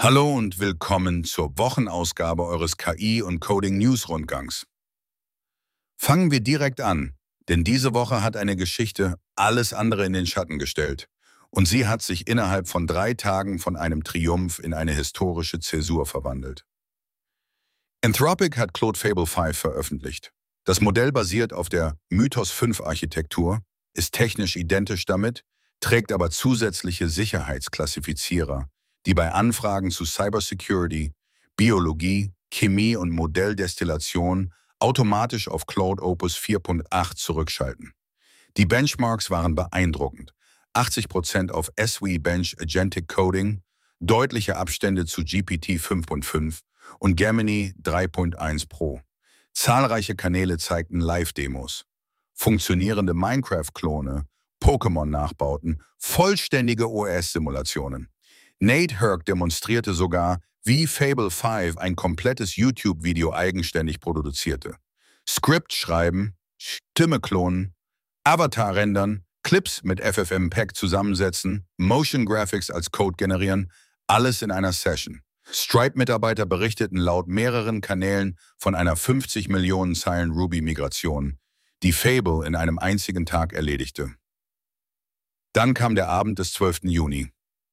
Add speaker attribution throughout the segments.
Speaker 1: Hallo und willkommen zur Wochenausgabe eures KI- und Coding-News-Rundgangs. Fangen wir direkt an, denn diese Woche hat eine Geschichte alles andere in den Schatten gestellt. Und sie hat sich innerhalb von 3 Tagen von einem Triumph in eine historische Zäsur verwandelt. Anthropic hat Claude Fable 5 veröffentlicht. Das Modell basiert auf der Mythos 5-Architektur, ist technisch identisch damit, trägt aber zusätzliche Sicherheitsklassifizierer, die bei Anfragen zu Cybersecurity, Biologie, Chemie und Modelldestillation automatisch auf Claude Opus 4.8 zurückschalten. Die Benchmarks waren beeindruckend. 80% auf SWE-Bench Agentic Coding, deutliche Abstände zu GPT 5.5 und Gemini 3.1 Pro. Zahlreiche Kanäle zeigten Live-Demos. Funktionierende Minecraft-Klone, Pokémon-Nachbauten, vollständige OS-Simulationen. Nate Herc demonstrierte sogar, wie Fable 5 ein komplettes YouTube-Video eigenständig produzierte. Skript schreiben, Stimme klonen, Avatar rendern, Clips mit FFmpeg zusammensetzen, Motion Graphics als Code generieren, alles in einer Session. Stripe-Mitarbeiter berichteten laut mehreren Kanälen von einer 50 Millionen Zeilen Ruby-Migration, die Fable in einem einzigen Tag erledigte. Dann kam der Abend des 12. Juni.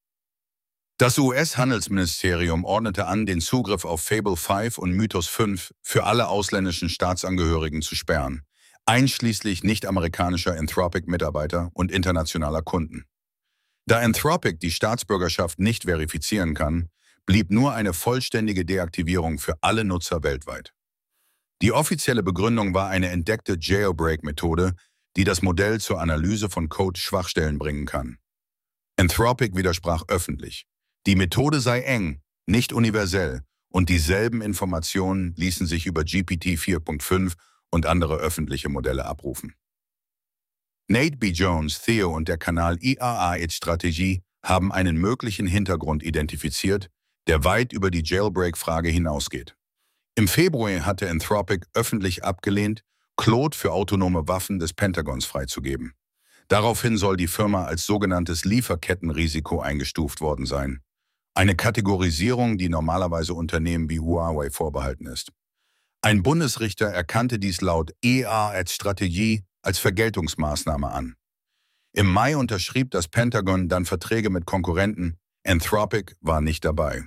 Speaker 1: Das US-Handelsministerium ordnete an, den Zugriff auf Fable 5 und Mythos 5 für alle ausländischen Staatsangehörigen zu sperren, einschließlich nicht-amerikanischer Anthropic-Mitarbeiter und internationaler Kunden. Da Anthropic die Staatsbürgerschaft nicht verifizieren kann, blieb nur eine vollständige Deaktivierung für alle Nutzer weltweit. Die offizielle Begründung war eine entdeckte Jailbreak-Methode, die das Modell zur Analyse von Code-Schwachstellen bringen kann. Anthropic widersprach öffentlich. Die Methode sei eng, nicht universell und dieselben Informationen ließen sich über GPT 4.5 und andere öffentliche Modelle abrufen. Nate B. Jones, Theo und der Kanal IAA-Strategie haben einen möglichen Hintergrund identifiziert, der weit über die Jailbreak-Frage hinausgeht. Im Februar hatte Anthropic öffentlich abgelehnt, Claude für autonome Waffen des Pentagons freizugeben. Daraufhin soll die Firma als sogenanntes Lieferkettenrisiko eingestuft worden sein. Eine Kategorisierung, die normalerweise Unternehmen wie Huawei vorbehalten ist. Ein Bundesrichter erkannte dies laut EA-Strategie als Vergeltungsmaßnahme an. Im Mai unterschrieb das Pentagon dann Verträge mit Konkurrenten, Anthropic war nicht dabei.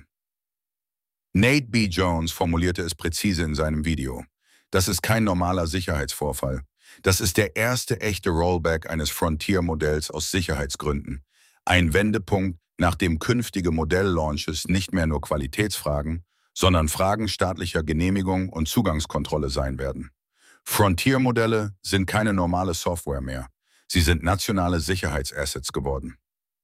Speaker 1: Nate B. Jones formulierte es präzise in seinem Video. Das ist kein normaler Sicherheitsvorfall. Das ist der erste echte Rollback eines Frontier-Modells aus Sicherheitsgründen. Ein Wendepunkt, nachdem künftige Modelllaunches nicht mehr nur Qualitätsfragen, sondern Fragen staatlicher Genehmigung und Zugangskontrolle sein werden. Frontier-Modelle sind keine normale Software mehr. Sie sind nationale Sicherheitsassets geworden.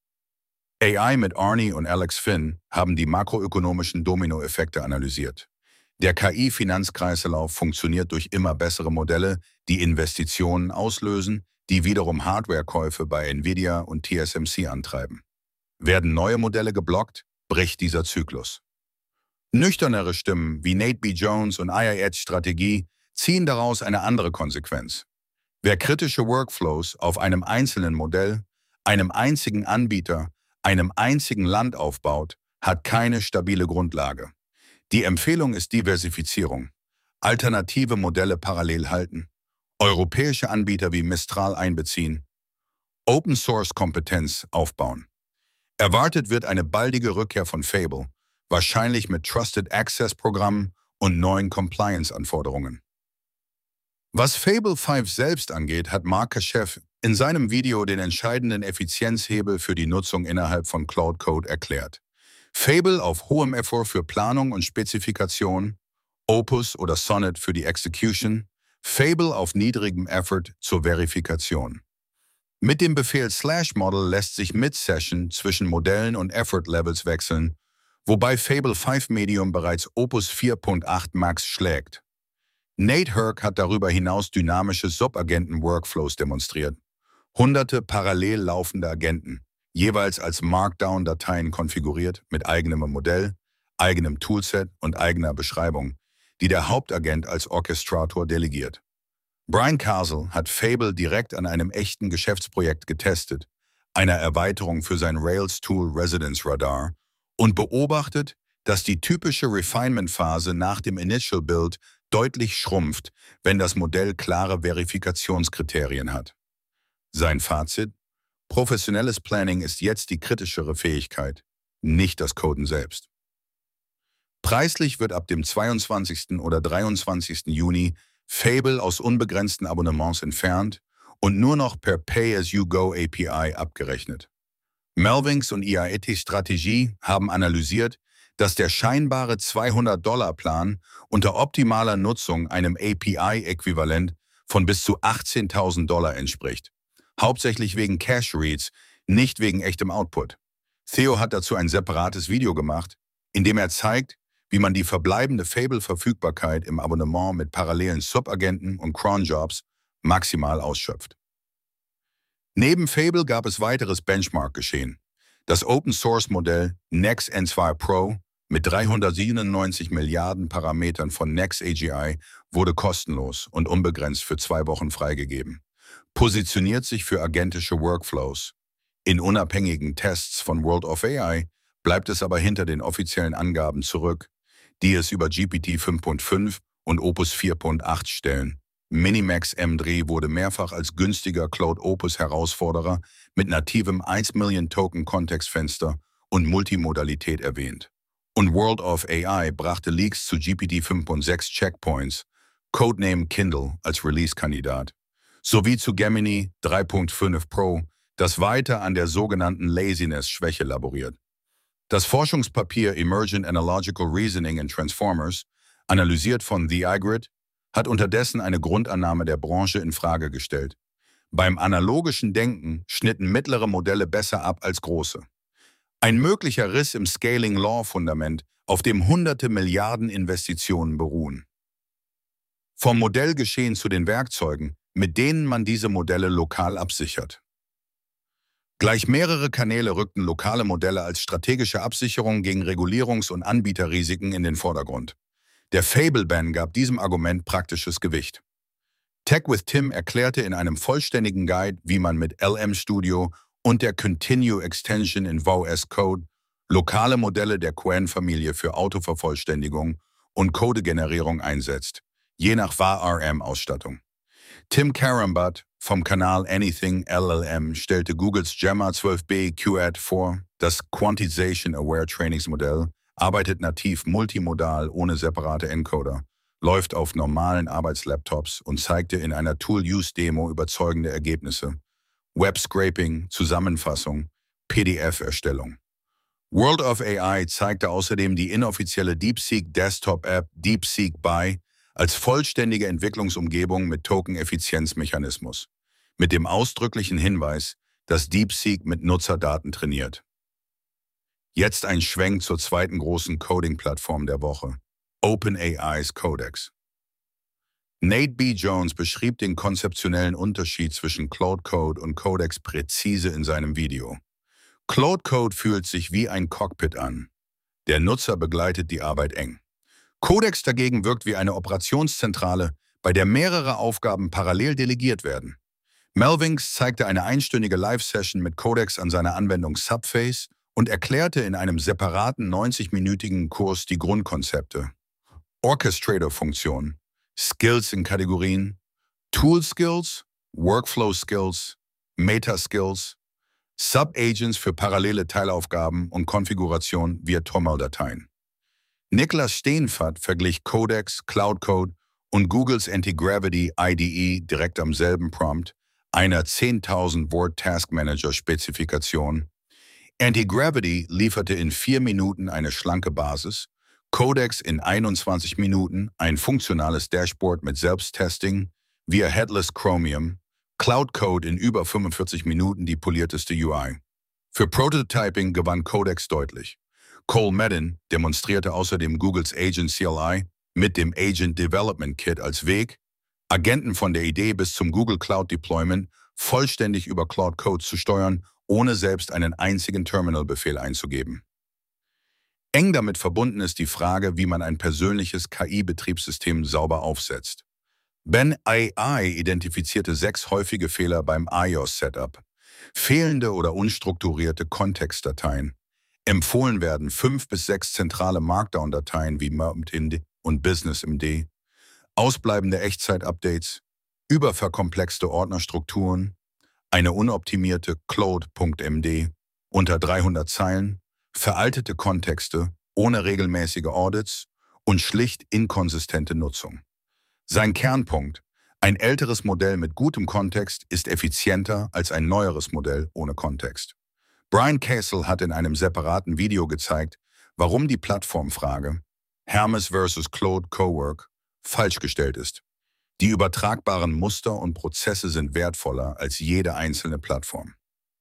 Speaker 1: AI mit Arnie und Alex Finn haben die makroökonomischen Dominoeffekte analysiert. Der KI-Finanzkreislauf funktioniert durch immer bessere Modelle, die Investitionen auslösen, die wiederum Hardwarekäufe bei Nvidia und TSMC antreiben. Werden neue Modelle geblockt, bricht dieser Zyklus. Nüchternere Stimmen wie Nate B. Jones und IAA-Strategie ziehen daraus eine andere Konsequenz. Wer kritische Workflows auf einem einzelnen Modell, einem einzigen Anbieter, einem einzigen Land aufbaut, hat keine stabile Grundlage. Die Empfehlung ist Diversifizierung, alternative Modelle parallel halten, europäische Anbieter wie Mistral einbeziehen, Open-Source-Kompetenz aufbauen. Erwartet wird eine baldige Rückkehr von Fable, wahrscheinlich mit Trusted Access-Programmen und neuen Compliance-Anforderungen. Was Fable 5 selbst angeht, hat Mark Kashef in seinem Video den entscheidenden Effizienzhebel für die Nutzung innerhalb von Claude Code erklärt. Fable auf hohem Effort für Planung und Spezifikation, Opus oder Sonnet für die Execution, Fable auf niedrigem Effort zur Verifikation. Mit dem Befehl /model lässt sich Mid-Session zwischen Modellen und Effort-Levels wechseln, wobei Fable 5 Medium bereits Opus 4.8 Max schlägt. Nate Herc hat darüber hinaus dynamische Subagenten-Workflows demonstriert. Hunderte parallel laufende Agenten, jeweils als Markdown-Dateien konfiguriert mit eigenem Modell, eigenem Toolset und eigener Beschreibung, die der Hauptagent als Orchestrator delegiert. Brian Casel hat Fable direkt an einem echten Geschäftsprojekt getestet, einer Erweiterung für sein Rails-Tool Residence Radar, und beobachtet, dass die typische Refinement-Phase nach dem Initial Build deutlich schrumpft, wenn das Modell klare Verifikationskriterien hat. Sein Fazit: Professionelles Planning ist jetzt die kritischere Fähigkeit, nicht das Coden selbst. Preislich wird ab dem 22. oder 23. Juni Fable aus unbegrenzten Abonnements entfernt und nur noch per Pay-as-you-go API abgerechnet. Melvings und IAETs Strategie haben analysiert, dass der scheinbare $200-Plan unter optimaler Nutzung einem API-Äquivalent von bis zu $18.000 entspricht. Hauptsächlich wegen Cache-Reads, nicht wegen echtem Output. Theo hat dazu ein separates Video gemacht, in dem er zeigt, wie man die verbleibende Fable-Verfügbarkeit im Abonnement mit parallelen Subagenten und Cronjobs maximal ausschöpft. Neben Fable gab es weiteres Benchmark-Geschehen. Das Open-Source-Modell NextN2 Pro mit 397 Milliarden Parametern von NextAGI wurde kostenlos und unbegrenzt für 2 Wochen freigegeben. Positioniert sich für agentische Workflows. In unabhängigen Tests von World of AI bleibt es aber hinter den offiziellen Angaben zurück, die es über GPT 5.5 und Opus 4.8 stellen. Minimax M3 wurde mehrfach als günstiger Cloud-Opus-Herausforderer mit nativem 1 Million Token-Kontextfenster und Multimodalität erwähnt. Und World of AI brachte Leaks zu GPT 5.6 Checkpoints, Codename Kindle als Release-Kandidat, sowie zu Gemini 3.5 Pro, das weiter an der sogenannten Laziness-Schwäche laboriert. Das Forschungspapier Emergent Analogical Reasoning in Transformers, analysiert von The iGrid, hat unterdessen eine Grundannahme der Branche in Frage gestellt. Beim analogischen Denken schnitten mittlere Modelle besser ab als große. Ein möglicher Riss im Scaling-Law-Fundament, auf dem hunderte Milliarden Investitionen beruhen. Vom Modellgeschehen zu den Werkzeugen, mit denen man diese Modelle lokal absichert. Gleich mehrere Kanäle rückten lokale Modelle als strategische Absicherung gegen Regulierungs- und Anbieterrisiken in den Vordergrund. Der Fable-Ban gab diesem Argument praktisches Gewicht. Tech with Tim erklärte in einem vollständigen Guide, wie man mit LM Studio und der Continue Extension in VS Code lokale Modelle der Qwen-Familie für Autovervollständigung und Codegenerierung einsetzt, je nach VRM-Ausstattung. Tim Karambut vom Kanal Anything LLM stellte Googles Gemma 12b QAD vor. Das Quantization-Aware Trainingsmodell arbeitet nativ multimodal ohne separate Encoder, läuft auf normalen Arbeitslaptops und zeigte in einer Tool-Use-Demo überzeugende Ergebnisse. Web-Scraping, Zusammenfassung, PDF-Erstellung. World of AI zeigte außerdem die inoffizielle DeepSeek-Desktop-App DeepSeek Buy als vollständige Entwicklungsumgebung mit Token-Effizienzmechanismus, mit dem ausdrücklichen Hinweis, dass DeepSeek mit Nutzerdaten trainiert. Jetzt ein Schwenk zur zweiten großen Coding-Plattform der Woche, OpenAI's Codex. Nate B. Jones beschrieb den konzeptionellen Unterschied zwischen Claude Code und Codex präzise in seinem Video. Claude Code fühlt sich wie ein Cockpit an. Der Nutzer begleitet die Arbeit eng. Codex dagegen wirkt wie eine Operationszentrale, bei der mehrere Aufgaben parallel delegiert werden. Melvings zeigte eine einstündige Live-Session mit Codex an seiner Anwendung Subface und erklärte in einem separaten 90-minütigen Kurs die Grundkonzepte. Orchestrator-Funktion, Skills in Kategorien, Tool-Skills, Workflow-Skills, Meta-Skills, Sub-Agents für parallele Teilaufgaben und Konfiguration via TOML-Dateien. Niklas Steenfert verglich Codex, Cloud Code und Googles Anti-Gravity IDE direkt am selben Prompt, einer 10.000 Word Task Manager Spezifikation. Anti-Gravity lieferte in 4 Minuten eine schlanke Basis, Codex in 21 Minuten ein funktionales Dashboard mit Selbsttesting via Headless Chromium, Cloud Code in über 45 Minuten die polierteste UI. Für Prototyping gewann Codex deutlich. Cole Medin demonstrierte außerdem Googles Agent CLI mit dem Agent Development Kit als Weg, Agenten von der Idee bis zum Google Cloud Deployment vollständig über Cloud Code zu steuern, ohne selbst einen einzigen Terminal-Befehl einzugeben. Eng damit verbunden ist die Frage, wie man ein persönliches KI-Betriebssystem sauber aufsetzt. Ben AI identifizierte 6 häufige Fehler beim iOS-Setup. Fehlende oder unstrukturierte Kontextdateien, Empfohlen werden 5 bis 6 zentrale Markdown-Dateien wie MD und BusinessMD, ausbleibende Echtzeit-Updates, überverkomplexte Ordnerstrukturen, eine unoptimierte Claude.md unter 300 Zeilen, veraltete Kontexte ohne regelmäßige Audits und schlicht inkonsistente Nutzung. Sein Kernpunkt: Ein älteres Modell mit gutem Kontext ist effizienter als ein neueres Modell ohne Kontext. Brian Casel hat in einem separaten Video gezeigt, warum die Plattformfrage Hermes versus Claude Cowork falsch gestellt ist. Die übertragbaren Muster und Prozesse sind wertvoller als jede einzelne Plattform.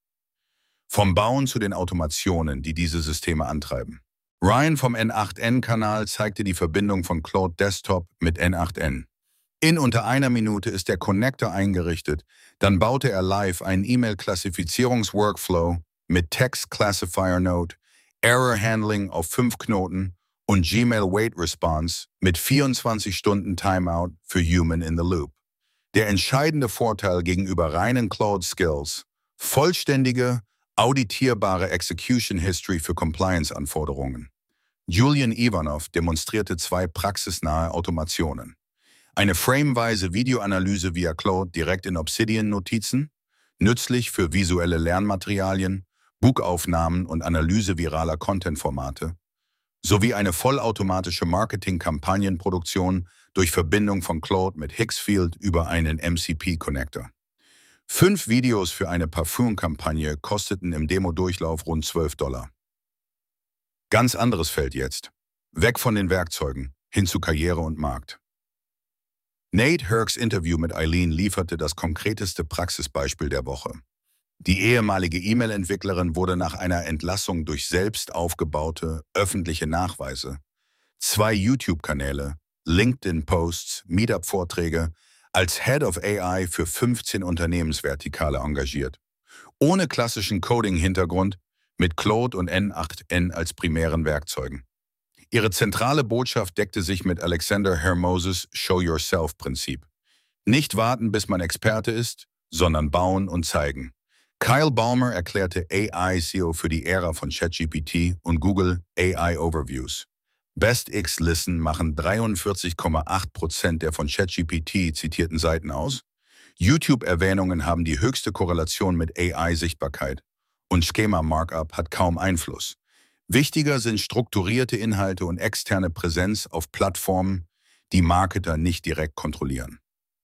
Speaker 1: Vom Bauen zu den Automationen, die diese Systeme antreiben. Ryan vom N8N-Kanal zeigte die Verbindung von Claude Desktop mit N8N. In unter einer Minute ist der Connector eingerichtet, dann baute er live einen E-Mail-Klassifizierungs-Workflow mit Text Classifier Node, Error Handling auf 5 Knoten und Gmail Wait Response mit 24 Stunden Timeout für Human in the Loop. Der entscheidende Vorteil gegenüber reinen Claude Skills: vollständige, auditierbare Execution History für Compliance-Anforderungen. Julian Ivanov demonstrierte 2 praxisnahe Automationen. Eine frameweise Videoanalyse via Claude direkt in Obsidian-Notizen, nützlich für visuelle Lernmaterialien, Buchaufnahmen und Analyse viraler Content-Formate, sowie eine vollautomatische Marketing-Kampagnenproduktion durch Verbindung von Claude mit Hixfield über einen MCP-Connector. 5 Videos für eine Parfümkampagne kosteten im Demo-Durchlauf rund $12. Ganz anderes Feld jetzt. Weg von den Werkzeugen, hin zu Karriere und Markt. Nate Herks Interview mit Eileen lieferte das konkreteste Praxisbeispiel der Woche. Die ehemalige E-Mail-Entwicklerin wurde nach einer Entlassung durch selbst aufgebaute öffentliche Nachweise, 2 YouTube-Kanäle, LinkedIn-Posts, Meetup-Vorträge als Head of AI für 15 Unternehmensvertikale engagiert. Ohne klassischen Coding-Hintergrund, mit Claude und N8N als primären Werkzeugen. Ihre zentrale Botschaft deckte sich mit Alexander Hermoses Show-Yourself-Prinzip. Nicht warten, bis man Experte ist, sondern bauen und zeigen. Kyle Ballmer erklärte AI-SEO für die Ära von ChatGPT und Google AI Overviews. BestX-Listen machen 43,8% der von ChatGPT zitierten Seiten aus. YouTube-Erwähnungen haben die höchste Korrelation mit AI-Sichtbarkeit. Und Schema-Markup hat kaum Einfluss. Wichtiger sind strukturierte Inhalte und externe Präsenz auf Plattformen, die Marketer nicht direkt kontrollieren.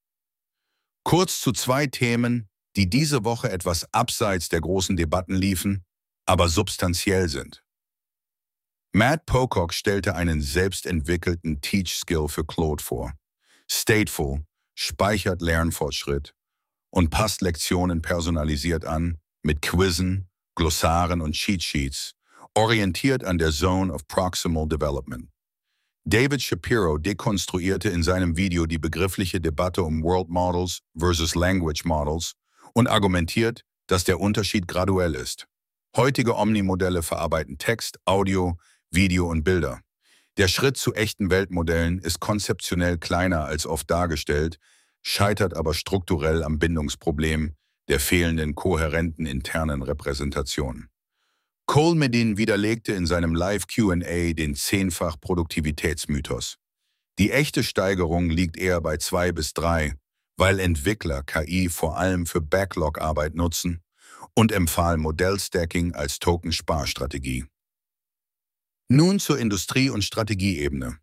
Speaker 1: Kurz zu 2 Themen, die diese Woche etwas abseits der großen Debatten liefen, aber substanziell sind. Matt Pocock stellte einen selbstentwickelten Teach-Skill für Claude vor. Stateful, speichert Lernfortschritt und passt Lektionen personalisiert an, mit Quizzen, Glossaren und Cheatsheets, orientiert an der Zone of Proximal Development. David Shapiro dekonstruierte in seinem Video die begriffliche Debatte um World Models versus Language Models und argumentiert, dass der Unterschied graduell ist. Heutige Omni-Modelle verarbeiten Text, Audio, Video und Bilder. Der Schritt zu echten Weltmodellen ist konzeptionell kleiner als oft dargestellt, scheitert aber strukturell am Bindungsproblem der fehlenden kohärenten internen Repräsentation. Cole Medin widerlegte in seinem Live-Q&A den 10-fach Produktivitätsmythos. Die echte Steigerung liegt eher bei 2 bis 3, weil Entwickler KI vor allem für Backlog-Arbeit nutzen und empfahl Modellstacking als Token-Sparstrategie. Nun zur Industrie- und Strategieebene.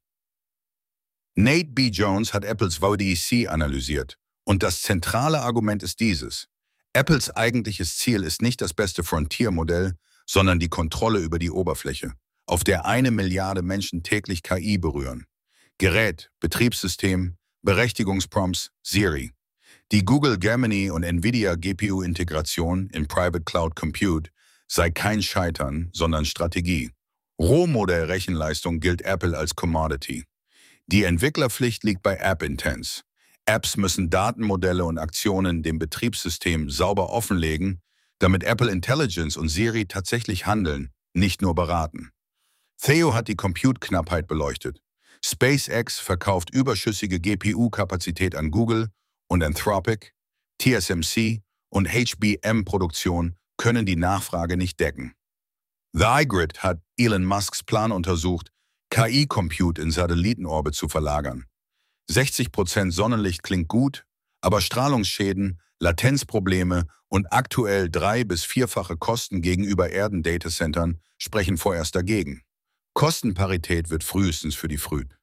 Speaker 1: Nate B. Jones hat Apples VDC analysiert und das zentrale Argument ist dieses: Apples eigentliches Ziel ist nicht das beste Frontier-Modell, sondern die Kontrolle über die Oberfläche, auf der 1 Milliarde Menschen täglich KI berühren. Gerät, Betriebssystem, Berechtigungsprompts, Siri. Die Google Gemini und Nvidia GPU-Integration in Private Cloud Compute sei kein Scheitern, sondern Strategie. Rohmodell-Rechenleistung gilt Apple als Commodity. Die Entwicklerpflicht liegt bei App-Intents. Apps müssen Datenmodelle und Aktionen dem Betriebssystem sauber offenlegen, damit Apple Intelligence und Siri tatsächlich handeln, nicht nur beraten. Theo hat die Compute-Knappheit beleuchtet. SpaceX verkauft überschüssige GPU-Kapazität an Google und Anthropic, TSMC und HBM-Produktion können die Nachfrage nicht decken. The iGrid hat Elon Musks Plan untersucht, KI-Compute in Satellitenorbit zu verlagern. 60% Sonnenlicht klingt gut, aber Strahlungsschäden, Latenzprobleme und aktuell 3- bis 4-fache Kosten gegenüber Erden-Datacentern sprechen vorerst dagegen. Kostenparität wird frühestens für die Früh.